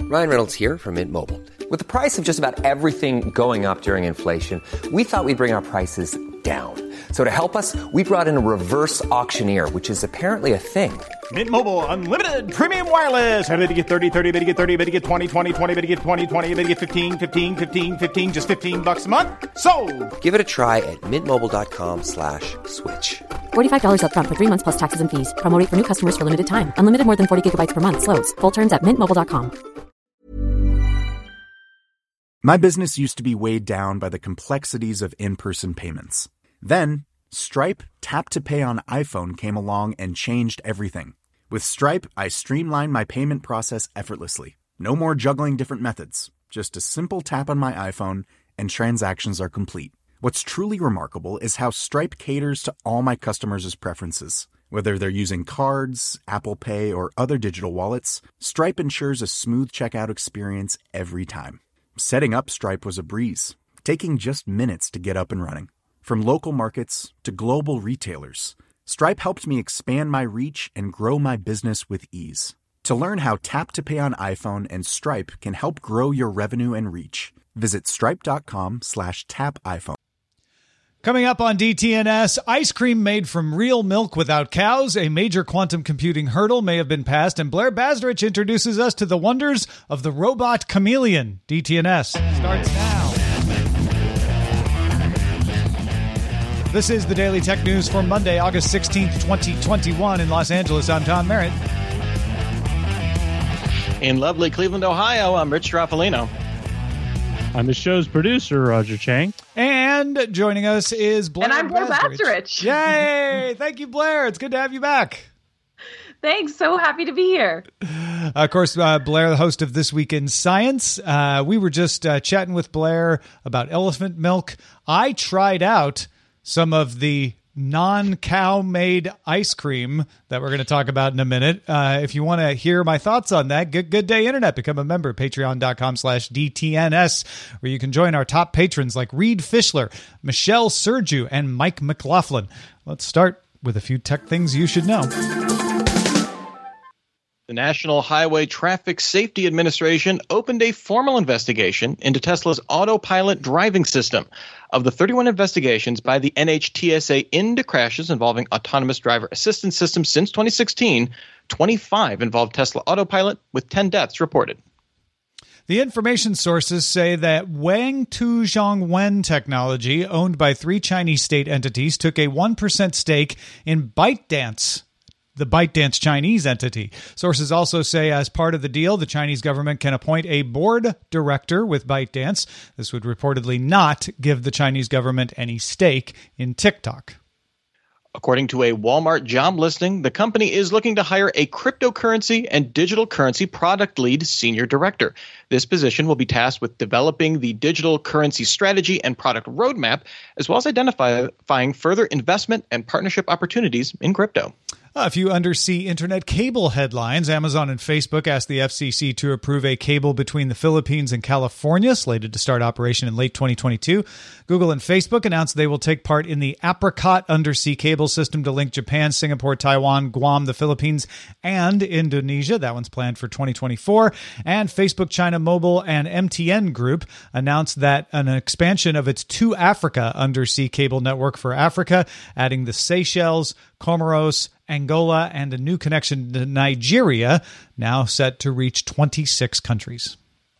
Ryan Reynolds here from Mint Mobile. With the price of just about everything going up during inflation, we thought we'd bring our prices down. So to help us, we brought in a reverse auctioneer, which is apparently a thing. Mint Mobile Unlimited Premium Wireless. How to get 30, 30, bit to get 30, bit to get 20, 20, 20, bit to get 20, 20, bit to get 15, 15, 15, 15, just $15 a month? Sold! Give it a try at mintmobile.com/switch. $45 up front for 3 months plus taxes and fees. Promo rate for new customers for limited time. Unlimited more than 40 gigabytes per month. Slows full terms at mintmobile.com. My business used to be weighed down by the complexities of in-person payments. Then, Stripe Tap to Pay on iPhone came along and changed everything. With Stripe, I streamlined my payment process effortlessly. No more juggling different methods. Just a simple tap on my iPhone and transactions are complete. What's truly remarkable is how Stripe caters to all my customers' preferences. Whether they're using cards, Apple Pay, or other digital wallets, Stripe ensures a smooth checkout experience every time. Setting up Stripe was a breeze, taking just minutes to get up and running. From local markets to global retailers, Stripe helped me expand my reach and grow my business with ease. To learn how Tap to Pay on iPhone and Stripe can help grow your revenue and reach, visit stripe.com/tapiphone. Coming up on DTNS, ice cream made from real milk without cows, a major quantum computing hurdle may have been passed, and Blair Bazarich introduces us to the wonders of the robot chameleon. DTNS starts now. This is the Daily Tech News for Monday, August 16th, 2021 in Los Angeles. I'm Tom Merritt. In lovely Cleveland, Ohio, I'm Rich Straffolino. I'm the show's producer, Roger Chang. And joining us is Blair. And I'm Blair Bazarich. Yay! Thank you, Blair. It's good to have you back. Thanks. So happy to be here. Of course, Blair, the host of This Week in Science. We were just chatting with Blair about elephant milk. I tried out some of the non-cow made ice cream that we're going to talk about in a minute. If you want to hear my thoughts on that, Good Day Internet, become a member, patreon.com/DTNS, where you can join our top patrons like Reed Fischler, Michelle Sergiu, and Mike McLaughlin. Let's start with a few tech things you should know. The National Highway Traffic Safety Administration opened a formal investigation into Tesla's autopilot driving system. Of the 31 investigations by the NHTSA into crashes involving autonomous driver assistance systems since 2016, 25 involved Tesla Autopilot, with 10 deaths reported. The information sources say that Wang Tuzhongwen Technology, owned by 3 Chinese state entities, took a 1% stake in ByteDance, the ByteDance Chinese entity. Sources also say as part of the deal, the Chinese government can appoint a board director with ByteDance. This would reportedly not give the Chinese government any stake in TikTok. According to a Walmart job listing, the company is looking to hire a cryptocurrency and digital currency product lead senior director. This position will be tasked with developing the digital currency strategy and product roadmap, as well as identifying further investment and partnership opportunities in crypto. A few undersea internet cable headlines. Amazon and Facebook asked the FCC to approve a cable between the Philippines and California, slated to start operation in late 2022. Google and Facebook announced they will take part in the Apricot undersea cable system to link Japan, Singapore, Taiwan, Guam, the Philippines, and Indonesia. That one's planned for 2024. And Facebook, China Mobile, and MTN Group announced that an expansion of its To Africa undersea cable network for Africa, adding the Seychelles, Comoros, Angola, and a new connection to Nigeria, now set to reach 26 countries.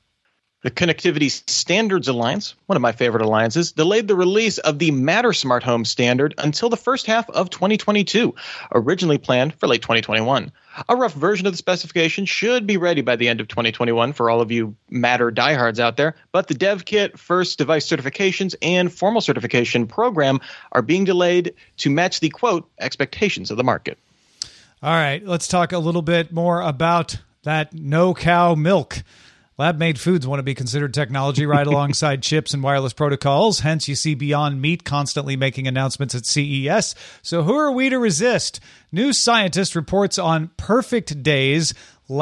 The Connectivity Standards Alliance, one of my favorite alliances, delayed the release of the Matter Smart Home standard until the first half of 2022, originally planned for late 2021. A rough version of the specification should be ready by the end of 2021 for all of you Matter diehards out there, but the dev kit, first device certifications, and formal certification program are being delayed to match the, quote, expectations of the market. All right, let's talk a little bit more about that no-cow milk. Lab-made foods want to be considered technology right alongside chips and wireless protocols. Hence, you see Beyond Meat constantly making announcements at CES. So who are we to resist? New Scientist reports on Perfect Day's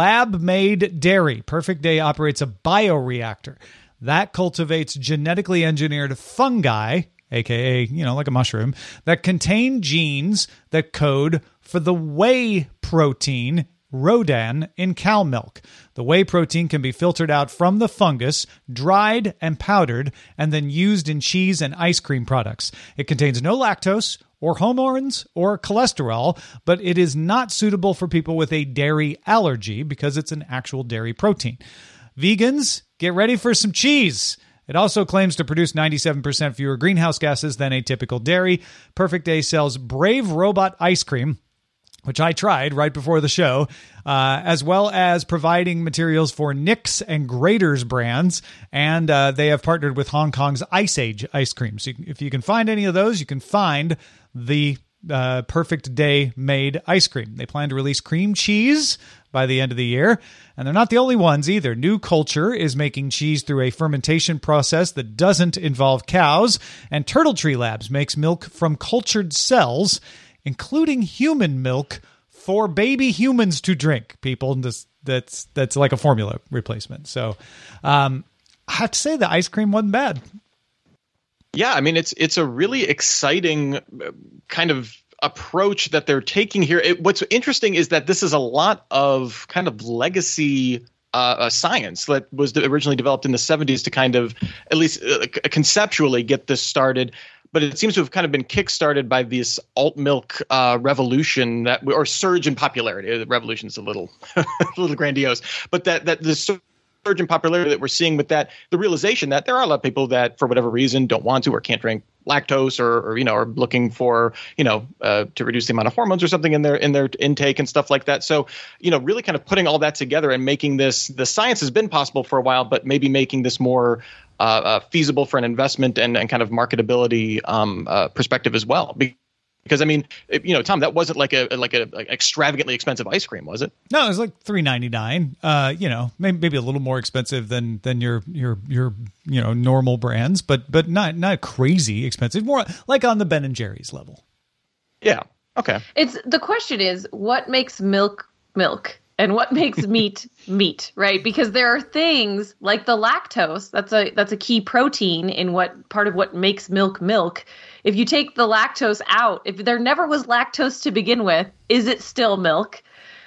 lab-made dairy. Perfect Day operates a bioreactor that cultivates genetically engineered fungi, aka, like a mushroom, that contain genes that code for the whey protein Rodan in cow milk. The whey protein can be filtered out from the fungus, dried and powdered, and then used in cheese and ice cream products. It contains no lactose or hormones or cholesterol, but it is not suitable for people with a dairy allergy because it's an actual dairy protein. Vegans, get ready for some cheese. It also claims to produce 97% fewer greenhouse gases than a typical dairy. Perfect Day sells Brave Robot ice cream, which I tried right before the show, as well as providing materials for Nix and Grater's brands. And they have partnered with Hong Kong's Ice Age ice cream. So if you can find any of those, you can find the Perfect Day made ice cream. They plan to release cream cheese by the end of the year. And they're not the only ones either. New Culture is making cheese through a fermentation process that doesn't involve cows. And Turtle Tree Labs makes milk from cultured cells, including human milk for baby humans to drink. People, that's like a formula replacement. So I have to say the ice cream wasn't bad. Yeah, I mean, it's a really exciting kind of approach that they're taking here. What's interesting is that this is a lot of kind of legacy science that was originally developed in the 70s to kind of at least conceptually get this started. But it seems to have kind of been kickstarted by this alt milk revolution or surge in popularity. The revolution is a little grandiose, but that the surge in popularity that we're seeing with that, the realization that there are a lot of people that for whatever reason don't want to or can't drink lactose or are looking for to reduce the amount of hormones or something in their intake and stuff like that. So really kind of putting all that together and making this, the science has been possible for a while, but maybe making this more feasible for an investment and kind of marketability perspective as well. Because I mean, Tom, that wasn't like a extravagantly expensive ice cream, was it? No, it was like $3.99. Maybe a little more expensive than your normal brands, but not crazy expensive. More like on the Ben & Jerry's level. Yeah. Okay. The question is, what makes milk and what makes meat, right? Because there are things like the lactose, that's a key protein in what makes milk. If you take the lactose out, if there never was lactose to begin with, is it still milk?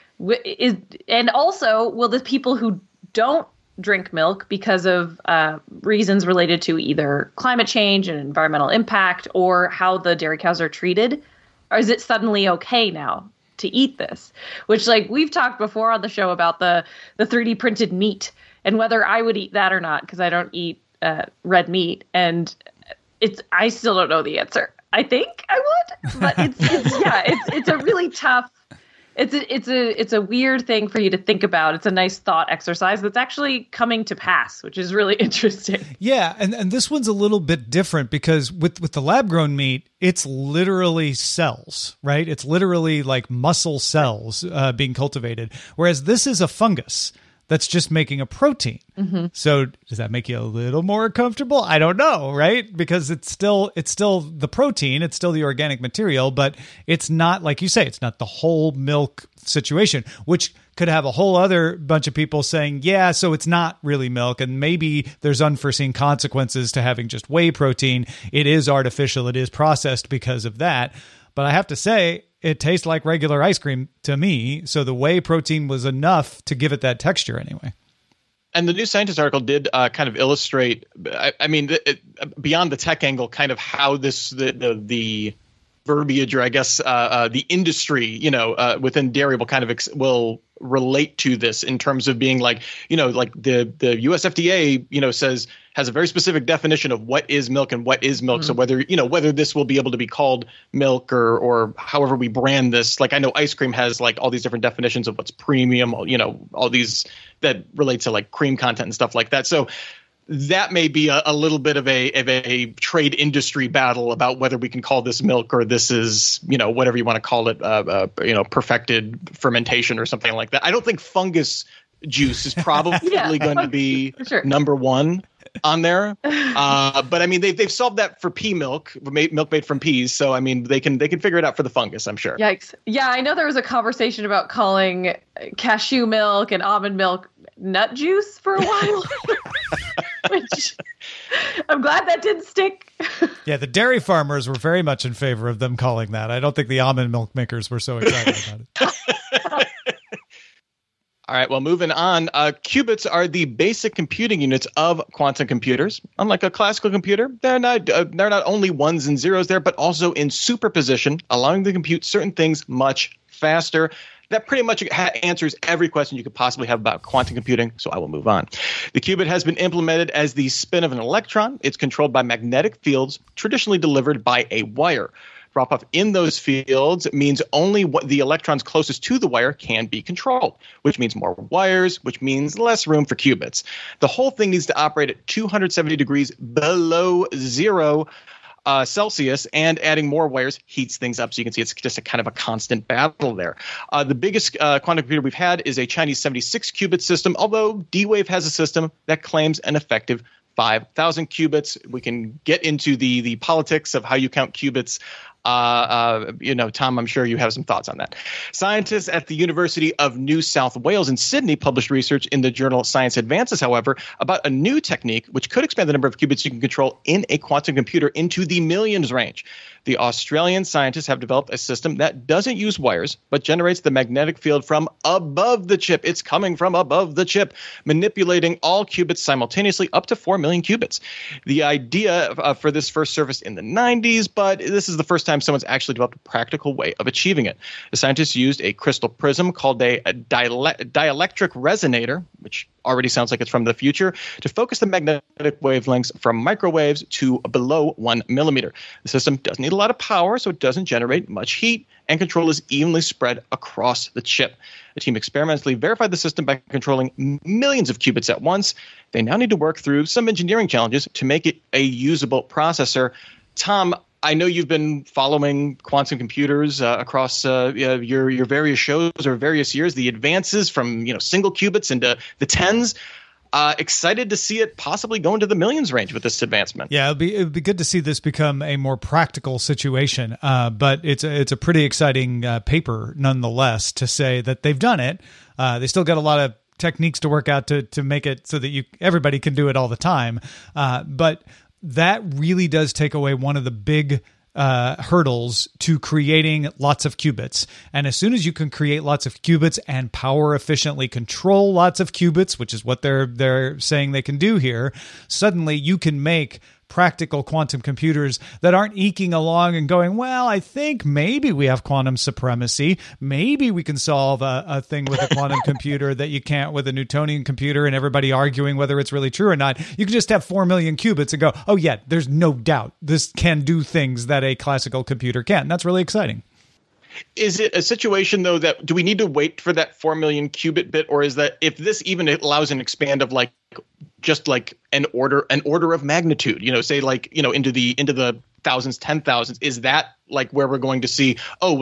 And also, will the people who don't drink milk because of reasons related to either climate change and environmental impact or how the dairy cows are treated, or is it suddenly okay now to eat this? Which, like, we've talked before on the show about the 3D printed meat and whether I would eat that or not, because I don't eat red meat, and I still don't know the answer. I think I would, but it's a really tough. It's a weird thing for you to think about. It's a nice thought exercise that's actually coming to pass, which is really interesting. Yeah, and this one's a little bit different because with the lab-grown meat, it's literally cells, right? It's literally like muscle cells being cultivated, whereas this is a fungus that's just making a protein. Mm-hmm. So does that make you a little more comfortable? I don't know, right? Because it's still the protein, it's still the organic material, but it's not, like you say, it's not the whole milk situation, which could have a whole other bunch of people saying, yeah, so it's not really milk, and maybe there's unforeseen consequences to having just whey protein. It is artificial, it is processed because of that. But I have to say, it tastes like regular ice cream to me. So the whey protein was enough to give it that texture anyway. And the New Scientist article did kind of illustrate, beyond the tech angle, kind of how the verbiage, or I guess the industry, within dairy will kind of will relate to this in terms of being like the US FDA, has a very specific definition of what is milk and what is milk. Mm-hmm. So whether this will be able to be called milk or however we brand this, like I know ice cream has like all these different definitions of what's premium, all these that relate to like cream content and stuff like that. So that may be a little bit of a trade industry battle about whether we can call this milk or this is, whatever you want to call it, perfected fermentation or something like that. I don't think fungus juice is probably going to be number one on there. But I mean, they've solved that for pea milk made from peas. So I mean, they can figure it out for the fungus, I'm sure. Yikes. Yeah, I know there was a conversation about calling cashew milk and almond milk nut juice for a while. Which I'm glad that didn't stick. Yeah, the dairy farmers were very much in favor of them calling that. I don't think the almond milk makers were so excited about it. All right, well, moving on. Qubits are the basic computing units of quantum computers. Unlike a classical computer, they're not only ones and zeros there, but also in superposition, allowing them to compute certain things much faster. That pretty much answers every question you could possibly have about quantum computing, so I will move on. The qubit has been implemented as the spin of an electron. It's controlled by magnetic fields, traditionally delivered by a wire. Drop-off in those fields means only what the electrons closest to the wire can be controlled, which means more wires, which means less room for qubits. The whole thing needs to operate at 270 degrees below zero Celsius, and adding more wires heats things up. So you can see it's just a kind of a constant battle there. The biggest quantum computer we've had is a Chinese 76 qubit system, although D-Wave has a system that claims an effective 5,000 qubits. We can get into the politics of how you count qubits. Tom, I'm sure you have some thoughts on that. Scientists at the University of New South Wales in Sydney published research in the journal Science Advances, however, about a new technique which could expand the number of qubits you can control in a quantum computer into the millions range. The Australian scientists have developed a system that doesn't use wires, but generates the magnetic field from above the chip. It's coming from above the chip, manipulating all qubits simultaneously up to 4 million qubits. The idea for this first surfaced in the 90s, but this is the first time someone's actually developed a practical way of achieving it. The scientists used a crystal prism called a dielectric resonator, which already sounds like it's from the future, to focus the magnetic wavelengths from microwaves to below 1 millimeter. The system doesn't need a lot of power, so it doesn't generate much heat, and control is evenly spread across the chip. The team experimentally verified the system by controlling millions of qubits at once. They now need to work through some engineering challenges to make it a usable processor. Tom, I know you've been following quantum computers across your various shows or various years, the advances from single qubits into the tens. Excited to see it possibly go into the millions range with this advancement. Yeah, it'd be good to see this become a more practical situation. But it's a pretty exciting paper nonetheless to say that they've done it. They still got a lot of techniques to work out to make it so that everybody can do it all the time. But that really does take away one of the big hurdles to creating lots of qubits. And as soon as you can create lots of qubits and power efficiently control lots of qubits, which is what they're saying they can do here, suddenly you can make practical quantum computers that aren't eking along and going, well, I think maybe we have quantum supremacy. Maybe we can solve a thing with a quantum computer that you can't with a Newtonian computer, and everybody arguing whether it's really true or not. You can just have 4 million qubits and go, oh yeah, there's no doubt this can do things that a classical computer can. That's really exciting. Is it a situation, though, that do we need to wait for that 4 million qubit bit, or is that if this even allows an expand of just an order of magnitude, say into the thousands, 10,000s, is that where we're going to see,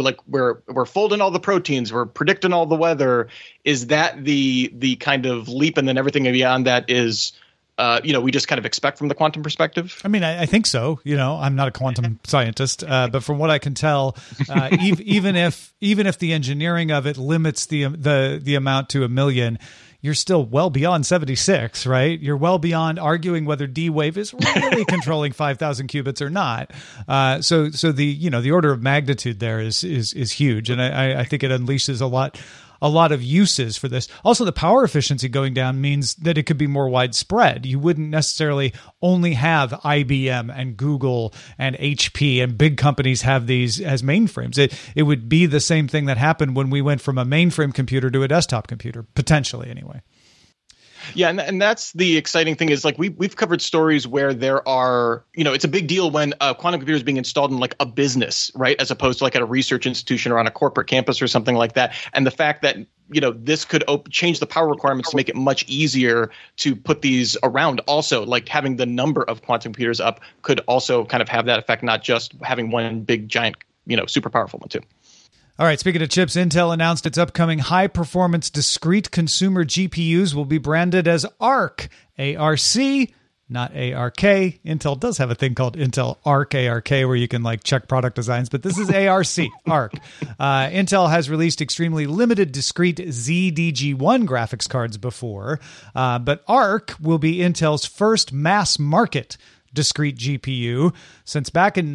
we're folding all the proteins, we're predicting all the weather? Is that the kind of leap, and then everything beyond that is we just kind of expect from the quantum perspective? I mean, I think so. I'm not a quantum scientist, but from what I can tell, even if the engineering of it limits the amount to 1 million, you're still well beyond 76, right? You're well beyond arguing whether D-Wave is really controlling 5,000 qubits or not. So the order of magnitude there is huge, and I think it unleashes a lot of uses for this. Also, the power efficiency going down means that it could be more widespread. You wouldn't necessarily only have IBM and Google and HP and big companies have these as mainframes. It would be the same thing that happened when we went from a mainframe computer to a desktop computer, potentially anyway. Yeah, and that's the exciting thing is we've covered stories where there are, it's a big deal when a quantum computer is being installed in a business, right, as opposed to at a research institution or on a corporate campus or something like that. And the fact that this could change the power requirements to make it much easier to put these around. Also, having the number of quantum computers up could also kind of have that effect, not just having one big giant, super powerful one too. All right, speaking of chips, Intel announced its upcoming high-performance discrete consumer GPUs will be branded as ARC, A-R-C, not A-R-K. Intel does have a thing called Intel ARC, A-R-K, where you can check product designs, but this is A-R-C, ARC. Intel has released extremely limited discrete ZDG1 graphics cards before, but ARC will be Intel's first mass-market discrete GPU since back in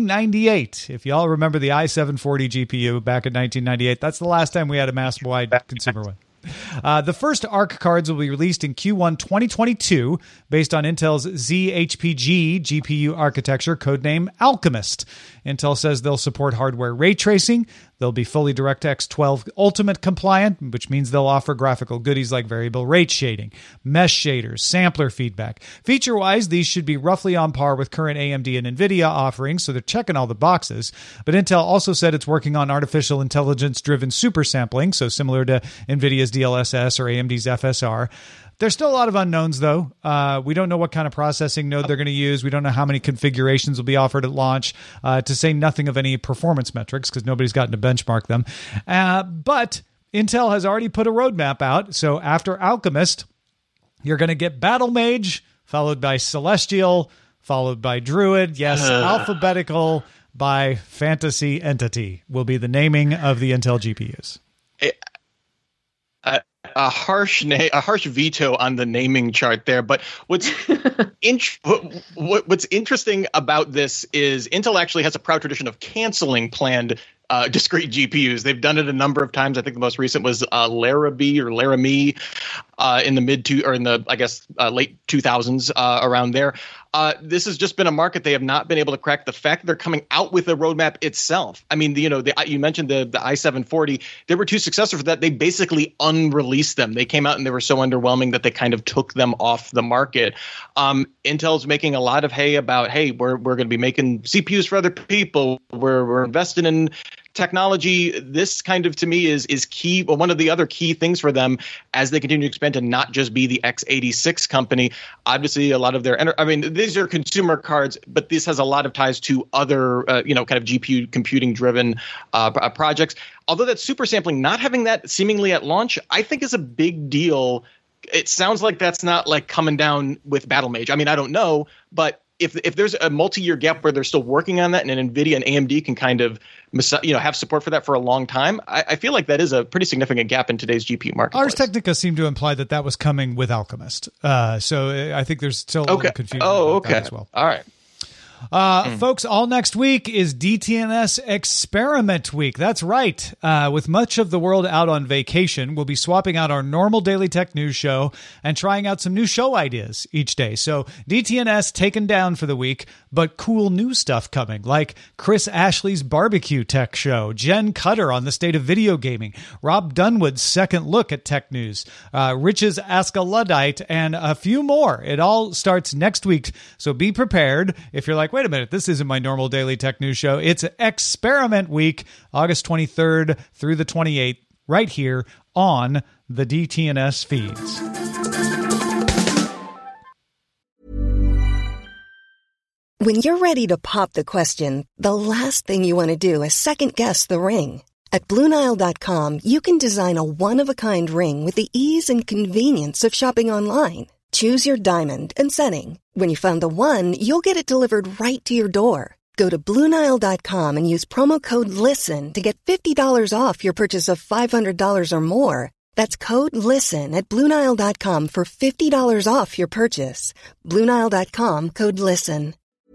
1998. If y'all remember the i740 GPU back in 1998, that's the last time we had a mass-wide consumer one. The first ARC cards will be released in Q1 2022 based on Intel's ZHPG GPU architecture, codename Alchemist. Intel says they'll support hardware ray tracing. They'll be fully DirectX 12 Ultimate compliant, which means they'll offer graphical goodies like variable rate shading, mesh shaders, sampler feedback. Feature-wise, these should be roughly on par with current AMD and NVIDIA offerings, so they're checking all the boxes. But Intel also said it's working on artificial intelligence-driven super sampling, so similar to NVIDIA's DLSS or AMD's FSR. There's still a lot of unknowns, though. We don't know what kind of processing node they're going to use. We don't know how many configurations will be offered at launch, to say nothing of any performance metrics, because nobody's gotten to benchmark them. But Intel has already put a roadmap out. So after Alchemist, you're going to get Battle Mage, followed by Celestial, followed by Druid. Yes, alphabetical by Fantasy Entity will be the naming of the Intel GPUs. A harsh veto on the naming chart there. But what's interesting about this is Intel actually has a proud tradition of canceling planned discrete GPUs. They've done it a number of times. I think the most recent was Laramie in the late 2000s, around there. This has just been a market they have not been able to crack. The fact that they're coming out with a roadmap itself. I mean, you mentioned the i740. There were two successors for that. They basically unreleased them. They came out and they were so underwhelming that they kind of took them off the market. Intel's making a lot of hay about, hey, we're going to be making CPUs for other people. We're investing in technology. This kind of, to me, is key. Well, one of the other key things for them as they continue to expand to not just be the x86 company. Obviously, a lot of these are consumer cards, but this has a lot of ties to other, kind of GPU computing driven projects. Although that super sampling, not having that seemingly at launch, I think is a big deal. It sounds like that's not like coming down with Battle Mage. I mean, I don't know, but if there's a multi-year gap where they're still working on that and NVIDIA and AMD can kind of have support for that for a long time, I feel like that is a pretty significant gap in today's GPU market. Ars Technica seemed to imply that was coming with Alchemist. So I think there's still a little confusion about that as well. All right. Folks, all next week is DTNS Experiment Week. That's right. With much of the world out on vacation, we'll be swapping out our normal Daily Tech News show and trying out some new show ideas each day. So DTNS taken down for the week, but cool new stuff coming, like Chris Ashley's Barbecue Tech Show, Jen Cutter on the state of video gaming, Rob Dunwood's second look at tech news, Rich's Ask a Luddite, and a few more. It all starts next week, so be prepared. If you're like, wait a minute, this isn't my normal Daily Tech News show. It's Experiment Week, August 23rd through the 28th, right here on the DTNS feeds. When you're ready to pop the question, the last thing you want to do is second-guess the ring. At BlueNile.com, you can design a one-of-a-kind ring with the ease and convenience of shopping online. Choose your diamond and setting. When you find the one, you'll get it delivered right to your door. Go to BlueNile.com and use promo code LISTEN to get $50 off your purchase of $500 or more. That's code LISTEN at BlueNile.com for $50 off your purchase. BlueNile.com, code LISTEN.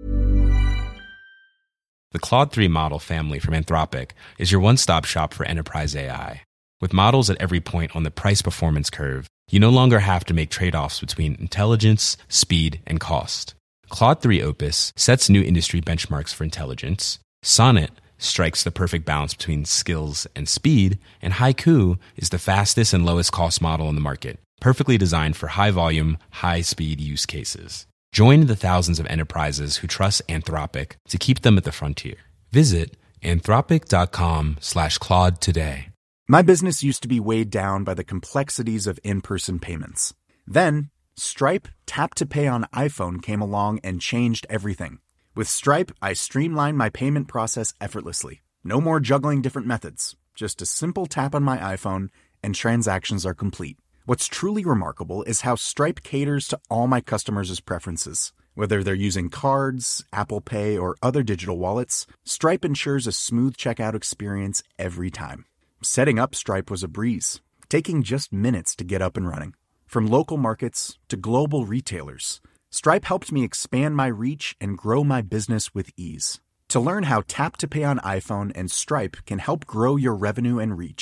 The Claude 3 model family from Anthropic is your one-stop shop for enterprise AI. With models at every point on the price-performance curve, you no longer have to make trade-offs between intelligence, speed, and cost. Claude 3 Opus sets new industry benchmarks for intelligence. Sonnet strikes the perfect balance between skills and speed. And Haiku is the fastest and lowest cost model on the market, perfectly designed for high-volume, high-speed use cases. Join the thousands of enterprises who trust Anthropic to keep them at the frontier. Visit anthropic.com/Claude today. My business used to be weighed down by the complexities of in-person payments. Then, Stripe Tap to Pay on iPhone came along and changed everything. With Stripe, I streamlined my payment process effortlessly. No more juggling different methods. Just a simple tap on my iPhone and transactions are complete. What's truly remarkable is how Stripe caters to all my customers' preferences. Whether they're using cards, Apple Pay, or other digital wallets, Stripe ensures a smooth checkout experience every time. Setting up Stripe was a breeze, taking just minutes to get up and running. From local markets to global retailers, Stripe helped me expand my reach and grow my business with ease. To learn how Tap to Pay on iPhone and Stripe can help grow your revenue and reach,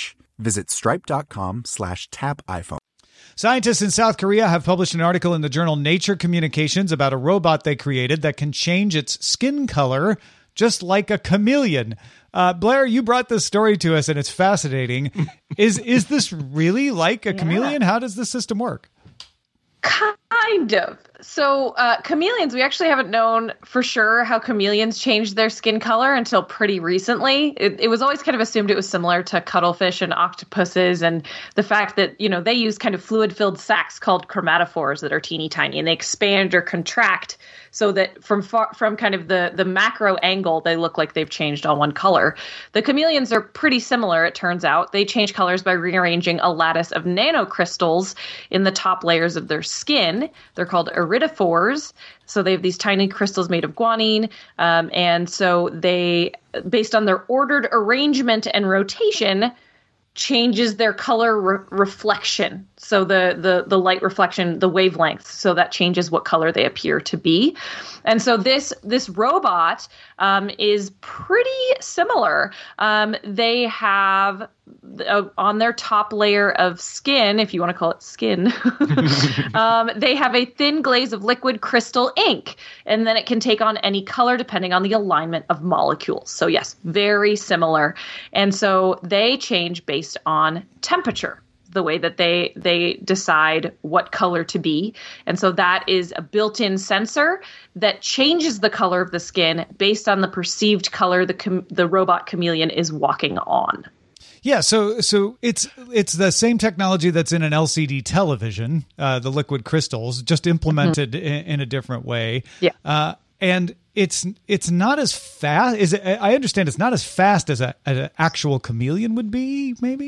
Visit stripe.com/tapiphone. Scientists in South Korea have published an article in the journal Nature Communications about a robot they created that can change its skin color just like a chameleon. Blair, you brought this story to us, and it's fascinating. Is this really like a chameleon? How does the system work? Kind of. So chameleons, we actually haven't known for sure how chameleons change their skin color until pretty recently. It was always kind of assumed it was similar to cuttlefish and octopuses, and the fact that, they use kind of fluid-filled sacs called chromatophores that are teeny tiny, and they expand or contract so that from kind of the macro angle, they look like they've changed on one color. The chameleons are pretty similar, it turns out. They change colors by rearranging a lattice of nanocrystals in the top layers of their skin. They're called iridophores. So they have these tiny crystals made of guanine. And so they, based on their ordered arrangement and rotation, changes their color reflection. So the light reflection, the wavelengths. So that changes what color they appear to be. And so this robot is pretty similar. They have on their top layer of skin, if you want to call it skin, they have a thin glaze of liquid crystal ink, and then it can take on any color depending on the alignment of molecules. So yes, very similar. And so they change based on temperature, the way that they decide what color to be. And so that is a built-in sensor that changes the color of the skin based on the perceived color the robot chameleon is walking on. Yeah, so it's the same technology that's in an LCD television, the liquid crystals, just implemented in a different way. Yeah, and it's not as fast. I understand it's not as fast as an actual chameleon would be. Maybe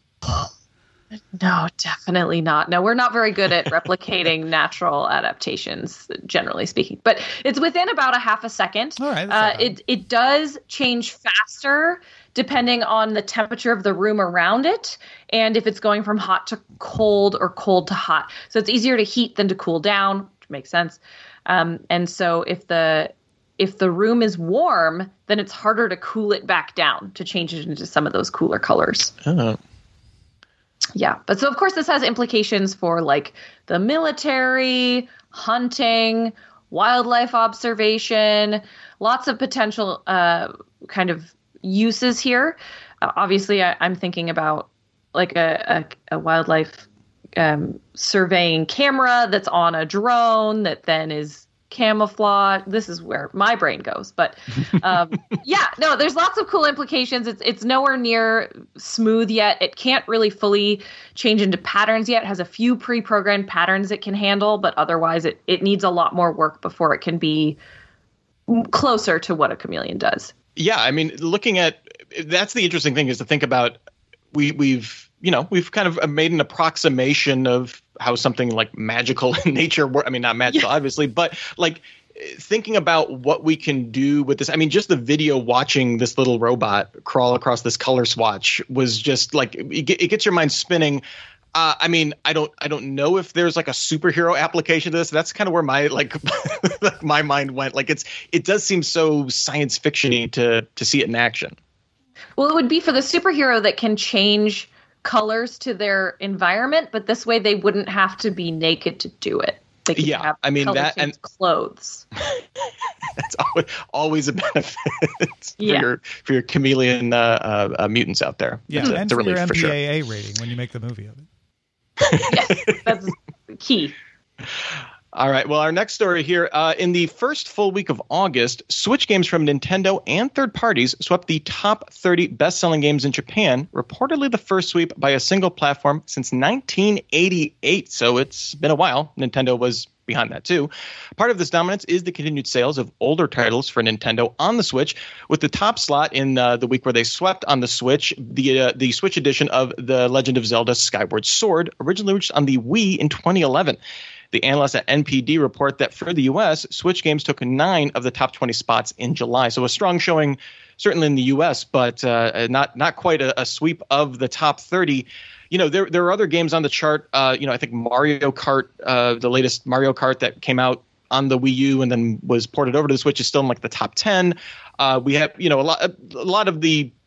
No, definitely not. No, we're not very good at replicating natural adaptations, generally speaking. But it's within about a half a second. All right. It does change faster depending on the temperature of the room around it, and if it's going from hot to cold or cold to hot. So it's easier to heat than to cool down, which makes sense. And so if the room is warm, then it's harder to cool it back down to change it into some of those cooler colors. Oh. Yeah. But so, of course, this has implications for like the military, hunting, wildlife observation, lots of potential kind of uses here. Obviously, I'm thinking about like a wildlife surveying camera that's on a drone that then is camouflage. This is where my brain goes. But there's lots of cool implications. It's nowhere near smooth yet. It can't really fully change into patterns yet. It has a few pre-programmed patterns it can handle, but otherwise it needs a lot more work before it can be closer to what a chameleon does. Yeah, I mean, looking at that's the interesting thing is to think about we've kind of made an approximation of how something like magical in nature works. I mean, not magical, obviously, but like thinking about what we can do with this. I mean, just the video watching this little robot crawl across this color swatch was just like it gets your mind spinning. I mean, I don't know if there's like a superhero application to this. That's kind of where my my mind went. Like it does seem so science fiction-y to see it in action. Well, it would be for the superhero that can change colors to their environment, but this way they wouldn't have to be naked to do it. They could have that and clothes. That's always a benefit for your chameleon mutants out there. Yeah, that's and for your MPAA rating when you make the movie of it. Yes, that's key. All right. Well, our next story here. In the first full week of August, Switch games from Nintendo and third parties swept the top 30 best-selling games in Japan, reportedly the first sweep by a single platform since 1988. So it's been a while. Nintendo was behind that, too. Part of this dominance is the continued sales of older titles for Nintendo on the Switch, with the top slot in the week where they swept on the Switch, the Switch edition of The Legend of Zelda Skyward Sword, originally released on the Wii in 2011. The analysts at NPD report that for the U.S., Switch games took 9 of the top 20 spots in July. So a strong showing, certainly in the U.S., but not quite a sweep of the top 30. You know, there are other games on the chart. I think Mario Kart, the latest Mario Kart that came out on the Wii U and then was ported over to the Switch is still in like the top 10. We have, a lot of the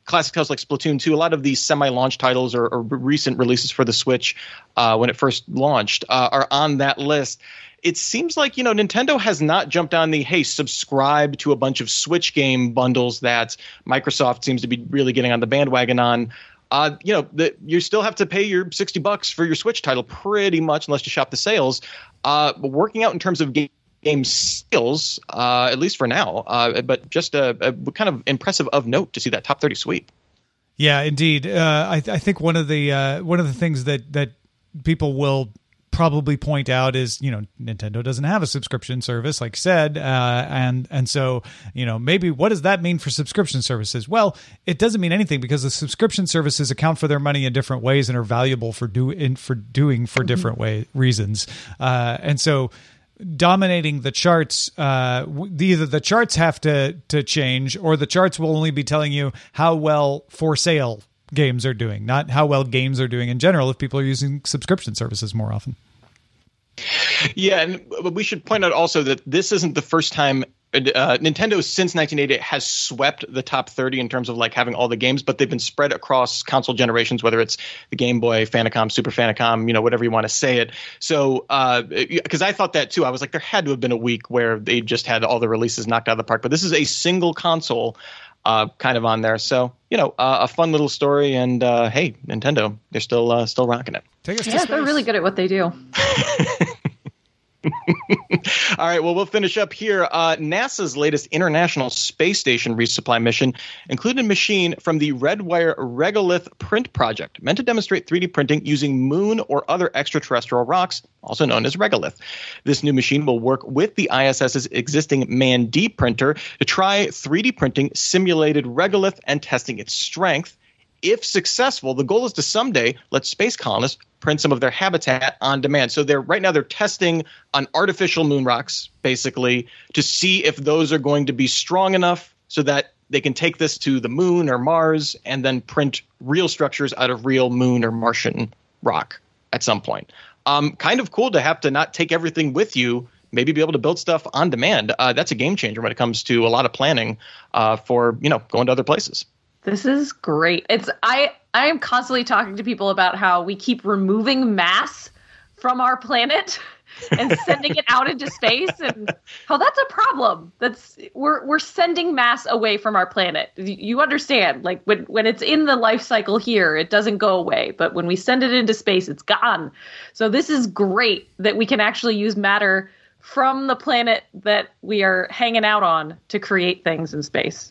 classic titles like Splatoon 2, a lot of these semi-launch titles or recent releases for the Switch when it first launched are on that list. It seems like, Nintendo has not jumped on the, hey, subscribe to a bunch of Switch game bundles that Microsoft seems to be really getting on the bandwagon on. You still have to pay your $60 for your Switch title pretty much, unless you shop the sales. Working out in terms of game sales, at least for now, but just a kind of impressive of note to see that top 30 sweep. Yeah, indeed. I think one of the things that people will probably point out is, Nintendo doesn't have a subscription service, like you said, and so, maybe what does that mean for subscription services? Well, it doesn't mean anything, because the subscription services account for their money in different ways and are valuable for different reasons, and so dominating the charts, either the charts have to change, or the charts will only be telling you how well for sale games are doing, not how well games are doing in general if people are using subscription services more often. Yeah, and we should point out also that this isn't the first time Nintendo since 1988 has swept the top 30 in terms of like having all the games, but they've been spread across console generations, whether it's the Game Boy, Famicom, Super Famicom, whatever you want to say it. So, because I thought that too, I was like, there had to have been a week where they just had all the releases knocked out of the park, but this is a single console kind of on there. So, a fun little story. And hey, Nintendo, they're still rocking it. Take us to space. They're really good at what they do. All right, well, we'll finish up here. NASA's latest International Space Station resupply mission included a machine from the Redwire Regolith Print Project, meant to demonstrate 3D printing using moon or other extraterrestrial rocks, also known as regolith. This new machine will work with the ISS's existing MAN-D printer to try 3D printing simulated regolith and testing its strength. If successful, the goal is to someday let space colonists print some of their habitat on demand. So right now they're testing on artificial moon rocks, basically, to see if those are going to be strong enough so that they can take this to the moon or Mars and then print real structures out of real moon or Martian rock at some point. Kind of cool to have to not take everything with you, maybe be able to build stuff on demand. That's a game changer when it comes to a lot of planning for, going to other places. This is great. I am constantly talking to people about how we keep removing mass from our planet and sending it out into space, and how that's a problem. We're sending mass away from our planet. You understand, like when it's in the life cycle here, it doesn't go away, but when we send it into space, it's gone. So this is great that we can actually use matter from the planet that we are hanging out on to create things in space.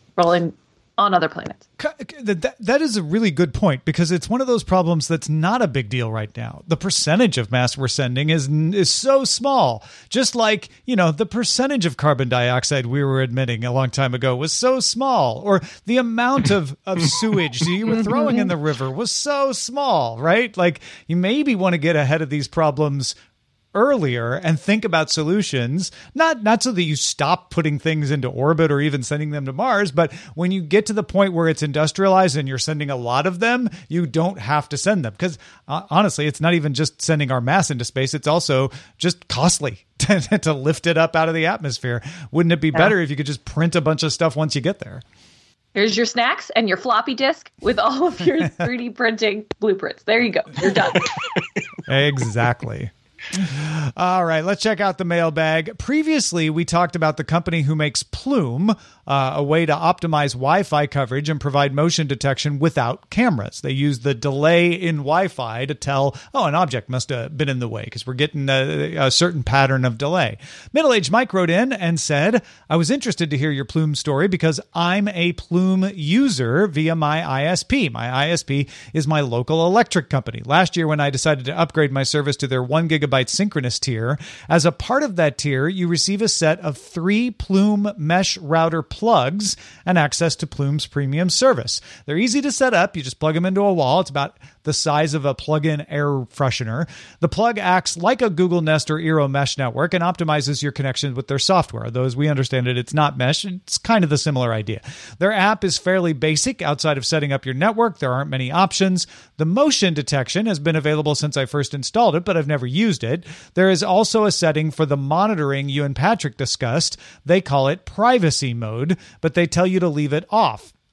On other planets. That is a really good point, because it's one of those problems that's not a big deal right now. The percentage of mass we're sending is so small. Just like, the percentage of carbon dioxide we were emitting a long time ago was so small, or the amount of sewage that you were throwing in the river was so small, right? Like, you maybe want to get ahead of these problems earlier and think about solutions, not so that you stop putting things into orbit or even sending them to Mars, but when you get to the point where it's industrialized and you're sending a lot of them, you don't have to send them. Because honestly, it's not even just sending our mass into space, it's also just costly to lift it up out of the atmosphere. Wouldn't it be better if you could just print a bunch of stuff once you get there? Here's your snacks and your floppy disk with all of your 3D printing blueprints. There you go. You're done. Exactly. All right, let's check out the mailbag. Previously, we talked about the company who makes Plume, a way to optimize Wi-Fi coverage and provide motion detection without cameras. They use the delay in Wi-Fi to tell, an object must have been in the way, because we're getting a certain pattern of delay. Middle-aged Mike wrote in and said, I was interested to hear your Plume story because I'm a Plume user via my ISP. My ISP is my local electric company. Last year, when I decided to upgrade my service to their 1 gigabyte synchronous tier, as a part of that tier, you receive a set of 3 Plume mesh router plugs and access to Plume's premium service. They're easy to set up. You just plug them into a wall. It's about the size of a plug-in air freshener. The plug acts like a Google Nest or Eero mesh network and optimizes your connection with their software. Though, as we understand it, it's not mesh. It's kind of the similar idea. Their app is fairly basic. Outside of setting up your network, there aren't many options. The motion detection has been available since I first installed it, but I've never used it. There is also a setting for the monitoring you and Patrick discussed. They call it privacy mode, but they tell you to leave it off.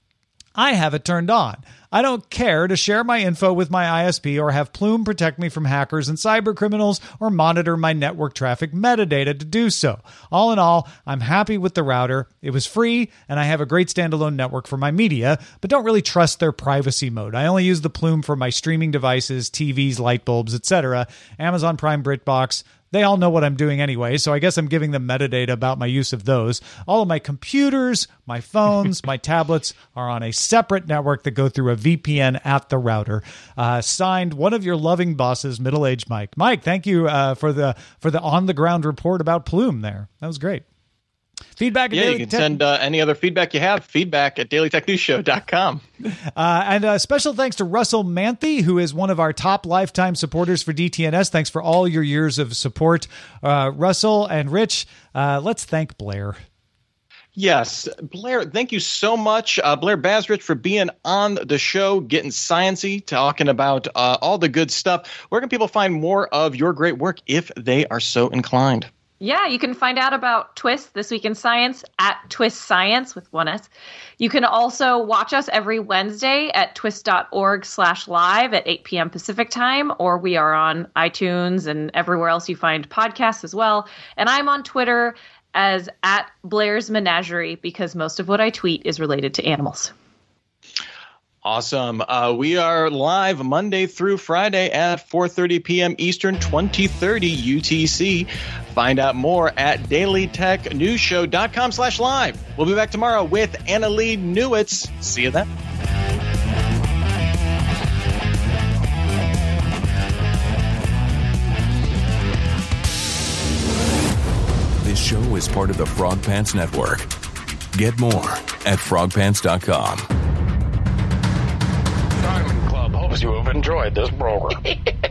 I have it turned on. I don't care to share my info with my ISP or have Plume protect me from hackers and cyber criminals or monitor my network traffic metadata to do so. All in all, I'm happy with the router. It was free, and I have a great standalone network for my media, but don't really trust their privacy mode. I only use the Plume for my streaming devices, TVs, light bulbs, etc. Amazon Prime, BritBox. They all know what I'm doing anyway, so I guess I'm giving them metadata about my use of those. All of my computers, my phones, my tablets are on a separate network that go through a VPN at the router. Signed, one of your loving bosses, middle-aged Mike. Mike, thank you for the on-the-ground report about Plume there. That was great. Feedback. Yeah, you can send any other feedback you have, feedback at dailytechnewsshow.com. And special thanks to Russell Manthe, who is one of our top lifetime supporters for DTNS. Thanks for all your years of support. Russell and Rich, let's thank Blair. Yes, Blair, thank you so much, Blair Bazrich, for being on the show, getting sciencey, talking about all the good stuff. Where can people find more of your great work if they are so inclined? Yeah, you can find out about Twist, This Week in Science, at Twist Science with one S. You can also watch us every Wednesday at twist.org/live at 8 p.m. Pacific time, or we are on iTunes and everywhere else you find podcasts as well. And I'm on Twitter as at Blair's Menagerie because most of what I tweet is related to animals. Awesome. We are live Monday through Friday at 4:30 p.m. Eastern, 2030 UTC. Find out more at dailytechnewsshow.com/live. We'll be back tomorrow with Annalee Newitz. See you then. This show is part of the Frog Pants Network. Get more at frogpants.com. Diamond Club hopes you have enjoyed this program.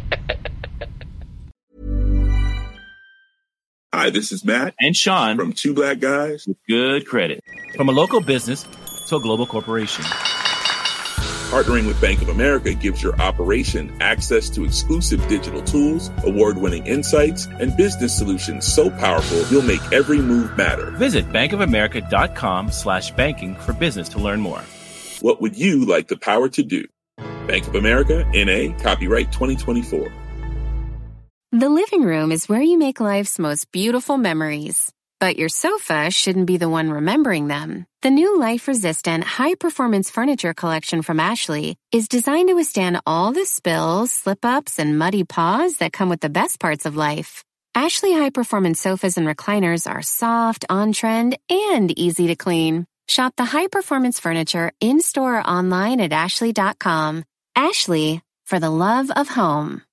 Hi, this is Matt and Sean from Two Black Guys with Good Credit. From a local business to a global corporation. Partnering with Bank of America gives your operation access to exclusive digital tools, award-winning insights, and business solutions so powerful you'll make every move matter. Visit bankofamerica.com/banking for business to learn more. What would you like the power to do? Bank of America, N.A., copyright 2024. The living room is where you make life's most beautiful memories. But your sofa shouldn't be the one remembering them. The new life-resistant, high-performance furniture collection from Ashley is designed to withstand all the spills, slip-ups, and muddy paws that come with the best parts of life. Ashley high-performance sofas and recliners are soft, on-trend, and easy to clean. Shop the high-performance furniture in-store or online at ashley.com. Ashley, for the love of home.